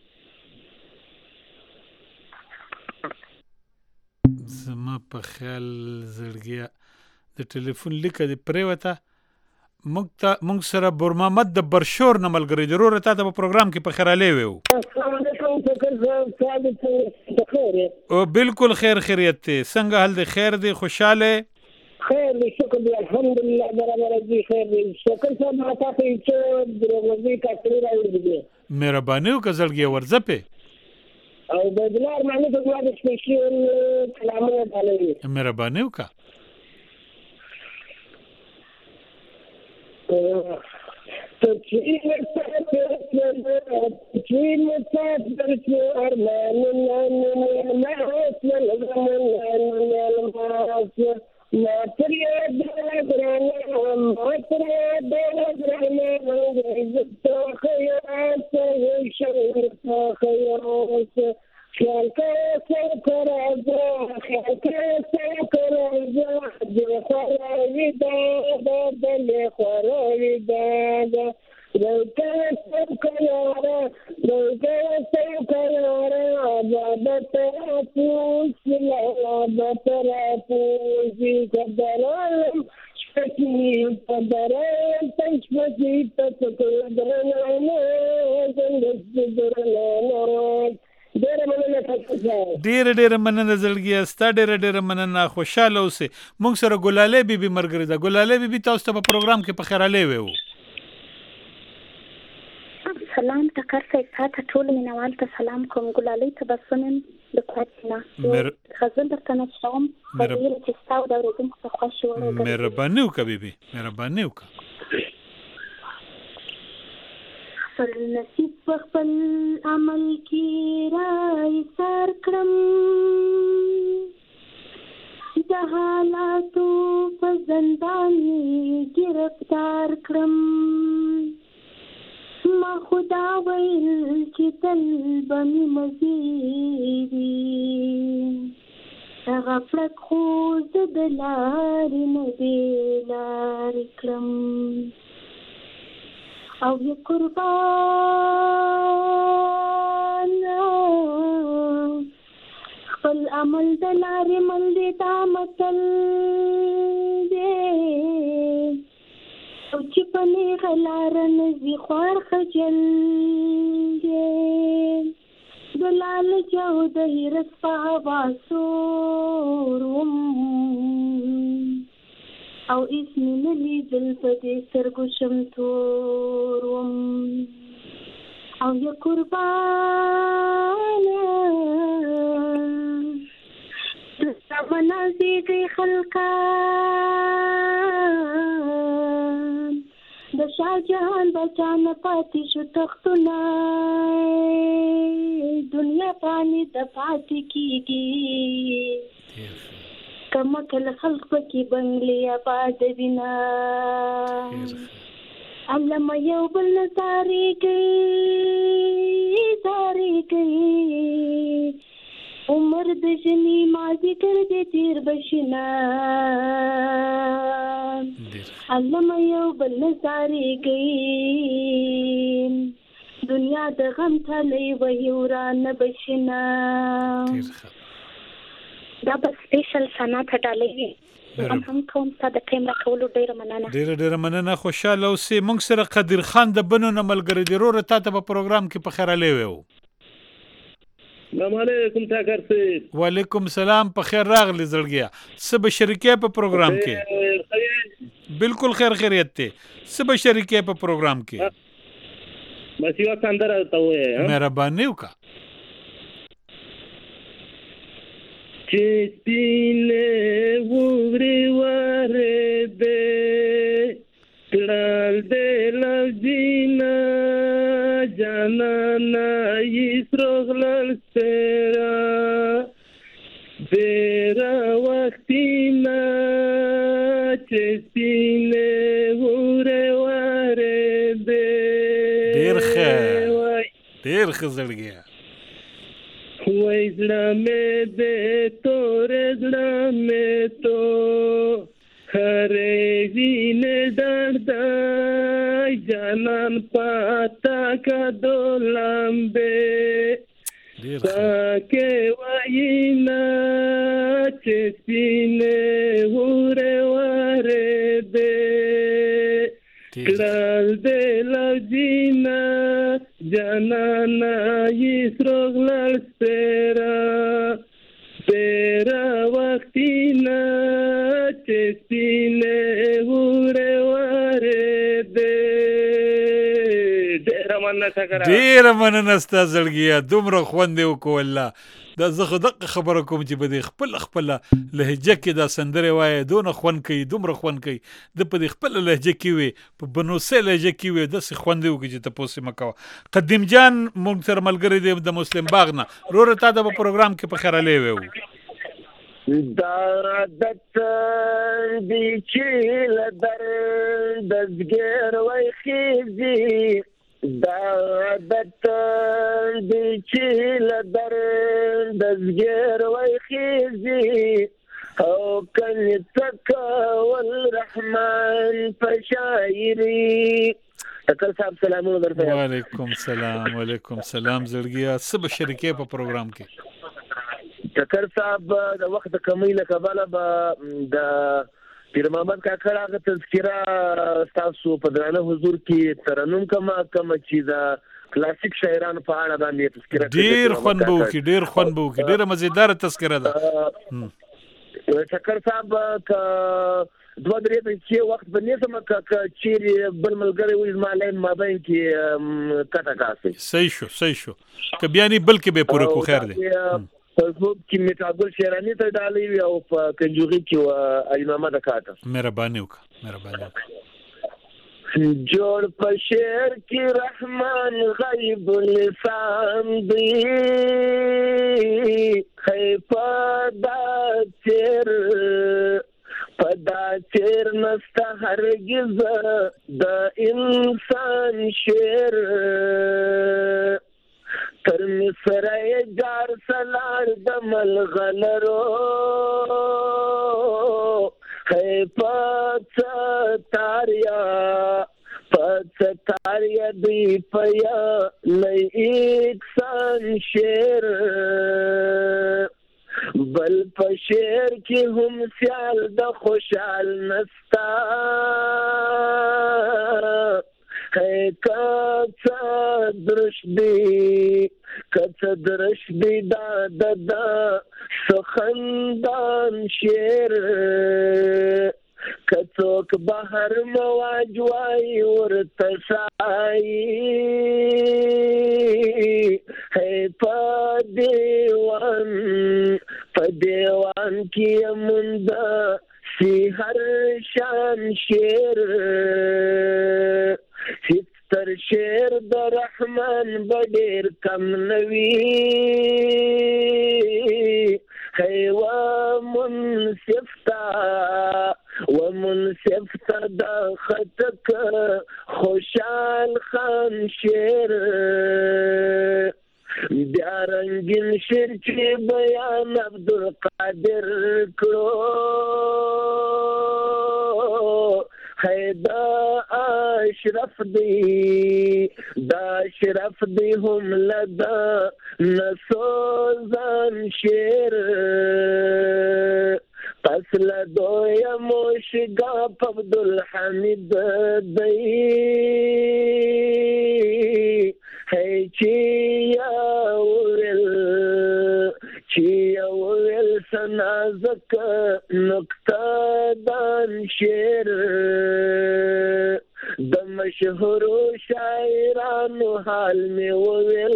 زما په خیال زړګیا د ټلیفون لیکه د پریوته مونږ سره بور محمد د برشور نه ملګری ضرور تا ته په پروګرام کې په خیر علي وو او بالکل خیر خیریت څنګه حال دی خیر دی خوشاله خیر دی شکر دی الحمدلله برابر دی خیر دی شکر صاحب ما تاسو چې دروازې کاټری راوړي مهرباني وکړه زړګیا ورځپه او بدلار معنی ته غواړم سپیشل کلامونه تعالی مهرباني وکړه تچین تچین تچین ارمان من ما وصل الزمن ما تريد ما تريد څه کوي د خوروي دا د بل خوروي دا د څه کوي د څه کوي د تر پوس لا د تر پوس کدرم شپکی کدرم شپکی ته کدرم څنګه درنه ډېر مننه ډېر ډېر مننه زړګیا ستا ډېر ډېر مننه خوشاله اوسې موږ سره ګلالۍ بیبي مرګري ده ګلالۍ بیبي تاسو ته په پروګرام کې په خیرالی وو سلام ټکر صاحب تاسو ټول مینوال ته سلام کوم ګلالۍ تبسم د کوټنا غزل درته نشم خبرې چې تاسو دا ورته څه خوښ وره مهرباني وکړه بیبي مهرباني وکړه خپل نصیب په خپل عمل کې راي سر کړم د حالاتو په زندان گرفتار کړم ما خدا ویل چې تل به مې مزیدي هغه پړک خو زه د لارې نه بېلارې کړم او یا قربان خپل عمل د لارې مل دې دا متل دې او چې په نیغه لاره نه ځي خوار خجل دې د لالچ او د حرص په هوا سور وم او اسمی نلی دل پدی سرگو شمتور وم او یا قربان دستا منازی گئی خلقان د شاه جهان بچان پاتی شو تختونا دنیا پانی د پاتی کیگی کما کل خلق پکی بنگلی آباد وینا علم یو بل نزاری گئی زاری گئی عمر د جنی مازی کر دی تیر بشنا علم یو بل نزاری گئی دنیا د غم تلی وی وران بشنا دا به سپیشل سنا ته ډالۍ هم هم کوم ساده ټیم راکولو ډېر مننه ډېر ډېر مننه خوشاله اوسې موږ سره قدیر خان د بنو نه ملګری دی وروره تا ته په پروګرام کې په خیرالی وو السلام علیکم ټاکر صاحب وعلیکم السلام په خیر راغلی زړګیا څه به شریکې په پروګرام کې بالکل خیر خیریت ته څه به شریکې په پروګرام کې بس یو سندره ته وې مهرباني وکړه چې سپینې وورې وارې دې کړل دې لوځینا جانانا یې سروغلل سپیرا ډېره وختینا چې سپینې وورې وارې دې ډېر ښه ډېر ښه زړګیا وای زړه مې دې تورې زړه مې تو هرې وینې ډنډای جانان پاتا کا دولمبې پاکې واینا چې سپینې وورې وارې دې کړل دې لوځینا جانانا یې سروغلل سپیرا سپیرا وختینا چې سپینې وورې وارې دې ډېره مننه ټکره ډېره مننه ستا زړګیا دومره خوند یې وکړو الله دا زه خو دقه خبره کوم چې به دې خپل خپله لهجه کې دا سندرې وایې دونه خوند کوي دومره خوند کوي د په دې خپله لهجه کې وي په بنوسۍ لهجه کې وي داسې خوند یې وکړي چې تپوس یې مه کوه قدیم جان موږ سره ملګری دی د مسلم باغ نه وروره تا د په پروګرام کې په خیرالی وو دا عادت دی چې له درد زګر وای خیزي دا عادت دی چې لدر دزګر وای خېزي او کني تکول رحمان پشايري. ټکر صاحب سلامونه درته. وعلیکم سلام. وعلیکم سلام. زړګیا سب شریکې په پروګرام کې. ټکر صاحب د وخت کمی له کبله به د پیر محمد کاکړ هغه تذکره تاسو په درانه حضور کې ترنم کما کما چې دا کلاسیک شاعرانو په اړه باندې تذکره ډیر خوند بو کې ډیر خوند بو کې ډیره مزیدار تذکره ده. ټکر صاحب ک دوه درې دقیقې وخت باندې سم ک چیرې بل ملګری وې زمالین مابین کې کټه کاسي. صحیح شو صحیح شو ک بیا نه بلکې به پوره کو خیر دی. فیسبوک کې میټاګل شیرانی ته ډالې او په کنجوغي کې ای محمد کاټه. مهرباني وکړه مهرباني وکړه. جوړ په شعر کې رحمان غیب لسان دی خیفه دا چیر پدا چیر نستا هرگز د انسان شعر تر مصرای جار سلار د ملغلرو خیفت تاریا پت تاریا دی پیا لئی اکسان شیر بل په شعر کې هم سیال د خوشحال نستا کڅ درش دی کڅ درش دی دا د دا سخندان شعر کڅوک بهر مواج وای ورته سای ہے په دیوان په دیوان کې مندا سی هر شان شعر ستر شعر د رحمان بډیر کم نوی ہے منصفتا ومنصفتا دا خطک خوشحال خان شعر بیا رنگین شعر چې بیان عبدالقادر کړو ہے دا اشرف دی دا اشرف دی هم لدا نسوزان شعر پس لدویا موشگا عبدالحمید دی ہے چیا ویل چیا ویل سنازک نکتا دان شعر د مشهور شاعرانو حال میں ویل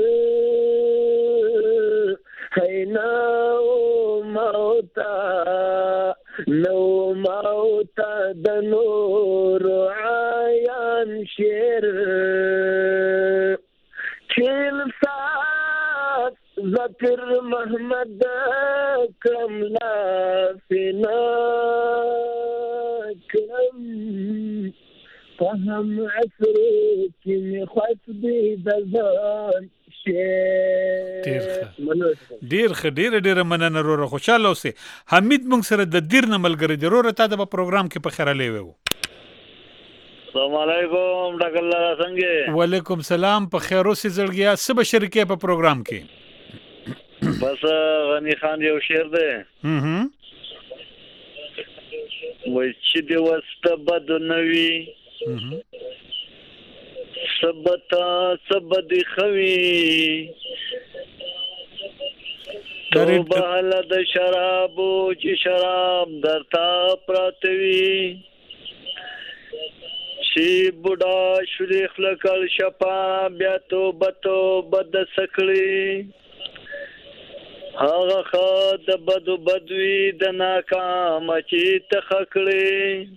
ہے نو موتا نو موتا د نور عیان شعر چیل سات ذکر محمد کرم لا فینا کرم فهم عصر کی میخواست دی دزان ډیر ښه ډیره ډیره مننه وروره خوشاله اوسې. حمید موږ سره د دیر نه ملګری دی وروره تا د په پروګرام کې په خیره لیوی و. السلام علیکم ډاکټر لالا څنګه؟ وعلیکم سلام په خیر اوسې زړګیا څه به شریکې په پروګرام کې؟ بس غنی خان یو شعر دی وای چې دی وسته بد نوي سبتا سبدی خوی تو بحل د شرابو چې شراب درتا پراتوی شی بوډا شریخ لکل شپا بیا تو بتو بد سکلی هغه خد بدو بدوی د ناکام چې تخکلی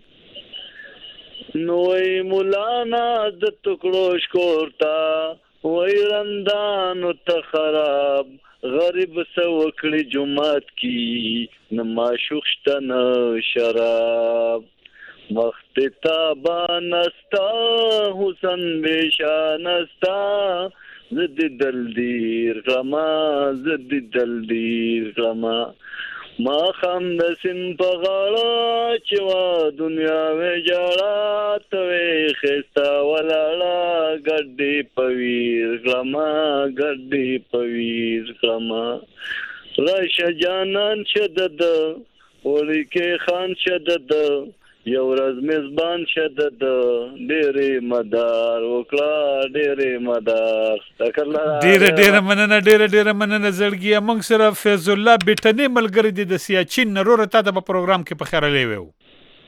نوې مولانا د ټکړو شکورتا وای رندانو ته خراب غریب سوکړي جمعات کی نما شوخشتن شراب وقت تابان استا حسن بیشان استا زد دل دیر غما زد دل دیر غما ما خام د سین په غاړه چې وا دنیا وې جاړه ته خستا ولاړه ګډي پویر غما ګډي پویر غما راشه جانان شدد ولی کې خان شدد یو ورځ میزبان شدد ډېرې مدار وکړه ډېرې مدار ډېره ډېره مننه ډېره ډېره مننه زړګیه. موږ سره فیض الله بیټنې ملګری دی د سیاچین نه. وروره تا ته په پروګرام کې په خیر علی ویو.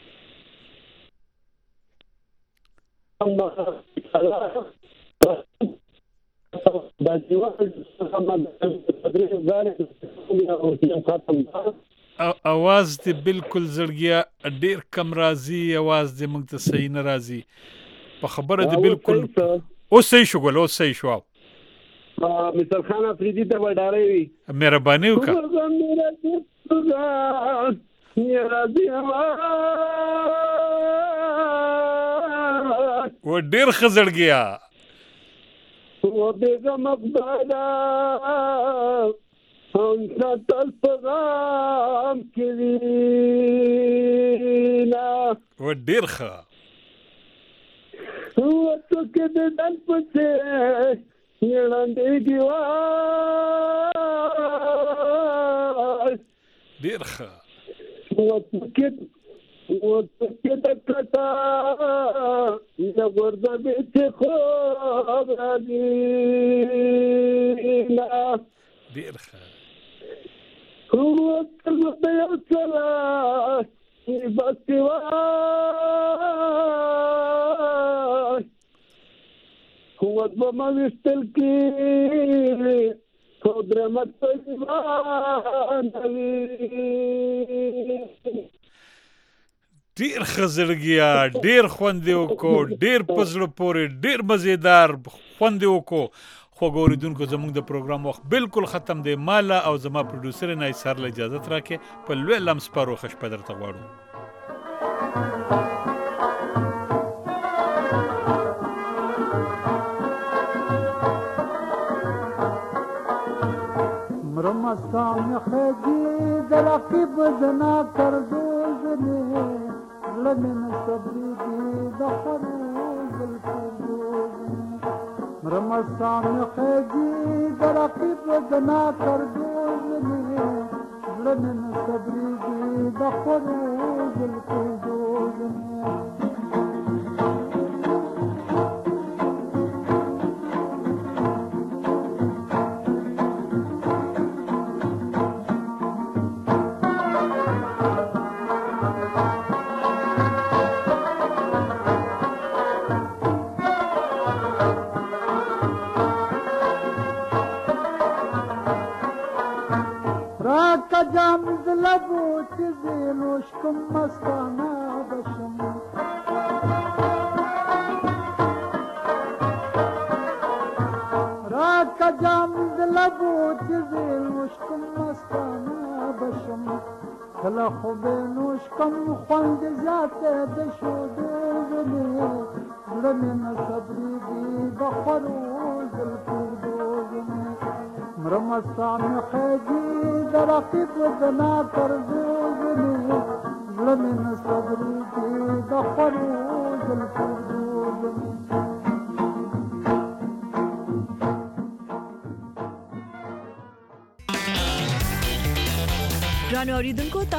اواز دې بالکل زړګیا ډیر کم راځي، اواز دې موږ ته صحیح نه راځي. په خبره دې بالکل اوس صحیح شو ګل، اوس صحیح شو. مثال خان افریدي ته وډارې وي، مهرباني وکړه. و ډیر ښه زړګیا و بیگم اقبالا انت تلفغام کرینا و ډیر ښه و تو کې د دل پسې یړاندې دیوار ډیر ښه و تو کې و تو کې د کتا د ورځې به خوب راځي نا ډیر ښه و کله د یو سره بسوا قوت بما وستل کی خود رحمت پسوان ډیر خزړګیا ډیر خوندې وکړو، ډیر پزړه پورې، ډیر مزیدار خوندې وکړو. خو ګوریدونکو زموږ د پروګرام وخت بالکل ختم دی. مالا او زما پروډوسر نایسار له اجازه راکې په لوی لمس پرو خوش پدر ته غواړو. مرمستان خدی درقیب زنا کردوزنی لمن صبری دی دخروز الفردوزنی مرمستان خدی درقیب زنا کردوزنی لمن صبری دی دخروز الفردوزنی جام زلبو تزيلوش كم مستانا بشم راك جام زلبو تزيلوش كم مستانا بشم كلا خبينوش كم خوند زيادة دشو دوزني لمن صبري دي بخروز الفردوزني مرمستان خيجي درقیب زنا ترزوزنی لمن صبری دی دخروز الفردوزنی. رانو اوریدونکو